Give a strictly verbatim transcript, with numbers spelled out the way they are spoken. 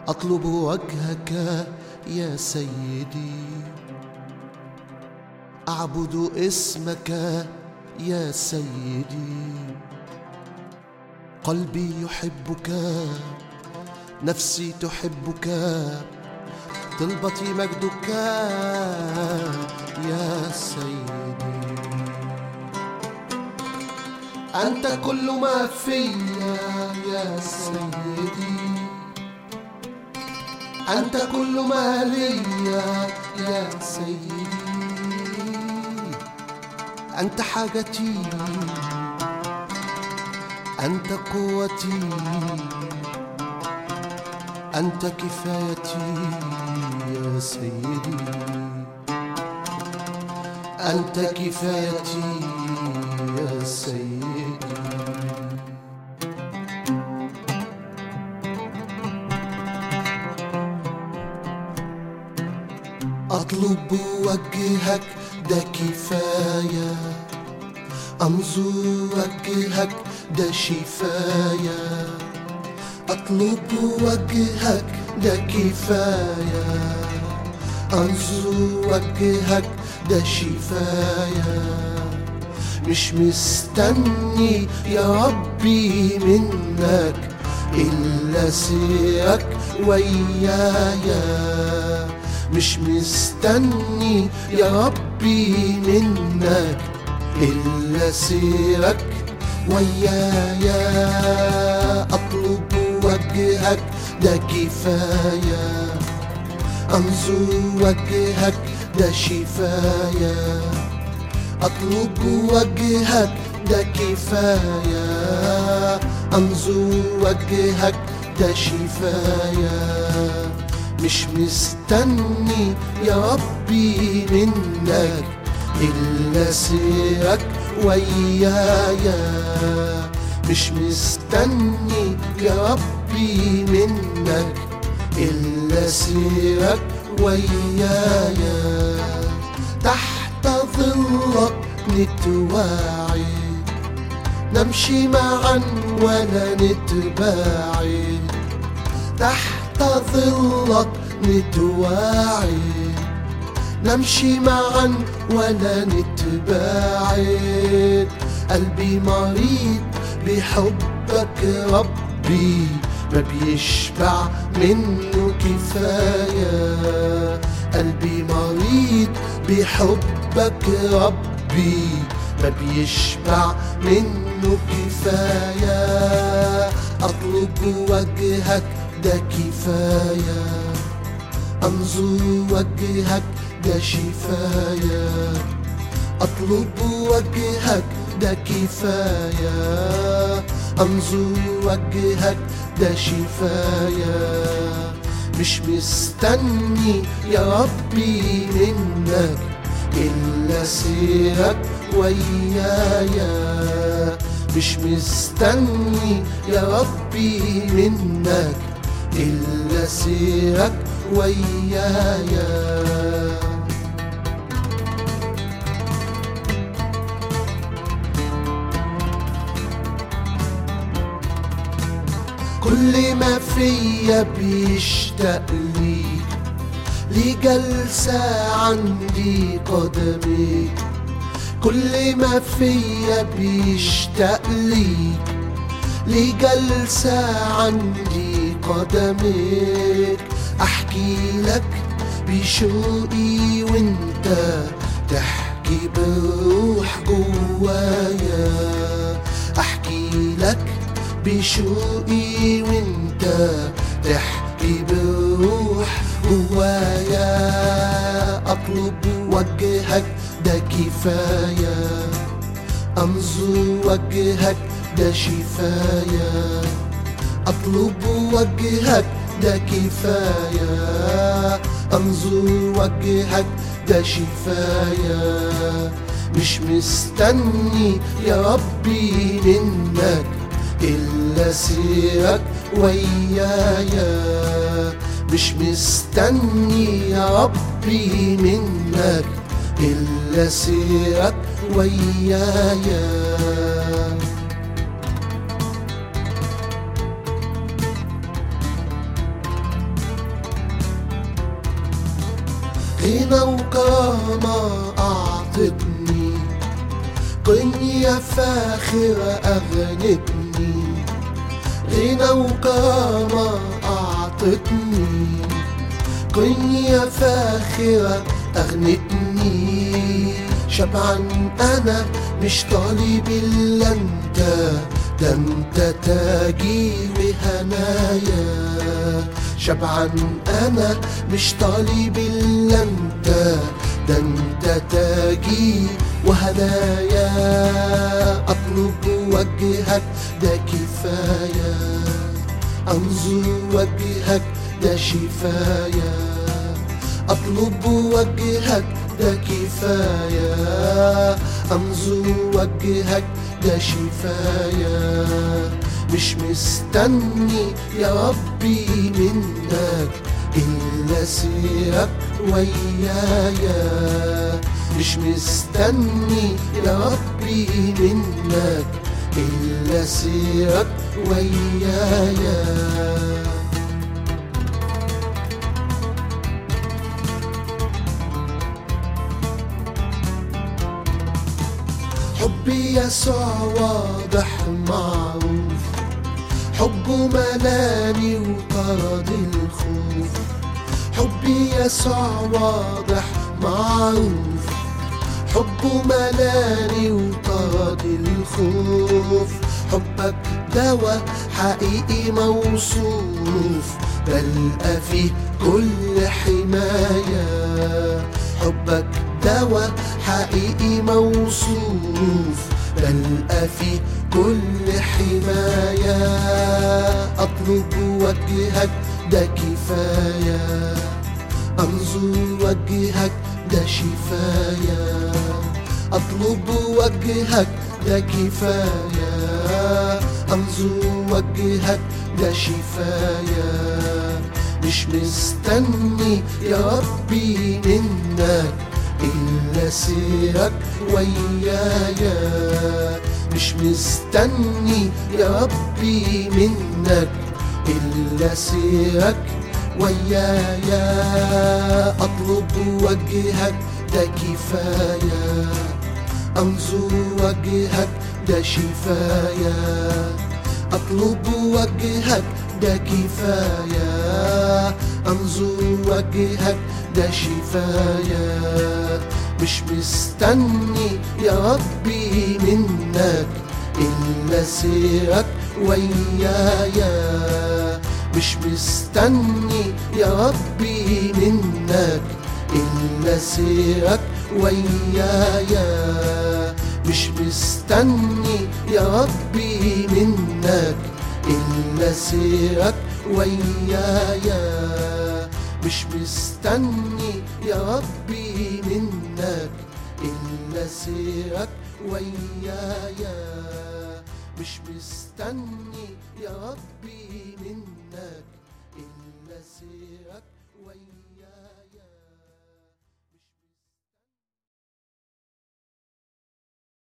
أطلب وجهك يا سيدي، أعبد اسمك يا سيدي. قلبي يحبك، نفسي تحبك، طلبتي مجدك يا سيدي. أنت كل ما فيا يا سيدي، أنت كل ما ليا يا سيدي. أنت حاجتي، أنت قوتي، أنت كفايتي يا سيدي. أنت كفايتي يا سيدي. أطلب وجهك ده كفاية، أنظر وجهك ده شفاية. أطلب وجهك ده كفاية، أنظر وجهك ده شفاية. مش مستني يا ربي منك إلا سيرك ويايا. مش مستني يا ربي منك إلا سيرك ويايا. أطلب وجهك ده كفاية، أنظر وجهك ده شفاية. أطلب وجهك ده كفاية، أنظر وجهك ده شفاية. مش مستني يا ربي منك إلا سيرك ويايا. مش مستني يا ربي منك إلا سيرك ويايا. تحت ظلك نتواعد، نمشي معا ولا نتباعد. تحت ظلك نتواعد، نمشي معا ولا نتباعد. قلبي مريض بحبك ربي، ما بيشبع منه كفاية. قلبي مريض بحبك ربي، ما بيشبع منه كفاية. أطلب وجهك ده كفاية، أنظر وجهك ده شفاية. أطلب وجهك ده كفاية، أنظر وجهك ده شفاية. مش مستني يا ربي منك إلا سيرك ويايا. مش مستني يا ربي منك إلا سيرك ويايا. كل ما فيا بيشتاق ليك، لجلسة عندي قدميك. كل ما فيا بيشتاق ليك، لجلسة عندي قدميك. أحكي لك بشوقي وانت تحكي بالروح جوايا. أحكي لك بشوقي وانت تحكي بالروح جوايا. أطلب وجهك ده كفاية، أنظر وجهك ده شفاية. أطلب وجهك ده كفاية، أنظر وجهك ده شفاية. مش مستني يا ربي منك إلا سيرك ويايا. مش مستني يا ربي منك إلا سيرك ويايا. غنى وكرامة أعطتني، قنية فاخرة أغنتني. غنى وكرامة أعطتني، قنية فاخرة أغنتني. شبعان أنا مش طالب إلا أنت، ده أنت تاجي وهنايا. شبعان أنا مش طالب إلا أنت، ده أنت تاجي وهدايا. أطلب وجهك ده كفاية، أنظر وجهك ده شفاية. أطلب وجهك ده كفاية، أنظر وجهك ده شفاية. مش مستني يا ربي منك إلا سيرك ويايا. مش مستني يا ربي منك إلا سيرك ويايا. حبي يسوع واضح معروف، حبه ملاني وطرد الخوف. حبي يسوع واضح معروف، حبه ملاني وطرد الخوف. حبك دوا حقيقي موصوف، بلقى فيه كل حماية. حبك دوا حقيقي موصوف، بلقى فيه كل حماية. أطلب وجهك ده كفاية، أنظر وجهك ده شفاية. أطلب وجهك ده كفاية، أنظر وجهك ده شفاية. مش مستني يا ربي منك إلا سيرك ويايا. مش مستني يا ربي منك إلا سيرك ويايا. أطلب وجهك ده كفاية، أنظر وجهك ده شفاية. أطلب وجهك ده كفاية، أنظر وجهك ده شفاية. مش مستني يا ربي منك إلا سيرك ويايا. مش مستني يا ربي منك إلا سيرك ويايا. مش مستني يا ربي منك إلا سيرك ويايا. مش مستني يا ربي منك إلا سيرك ويايا. مش مستني يا ربي منك إلا سيرك ويايا.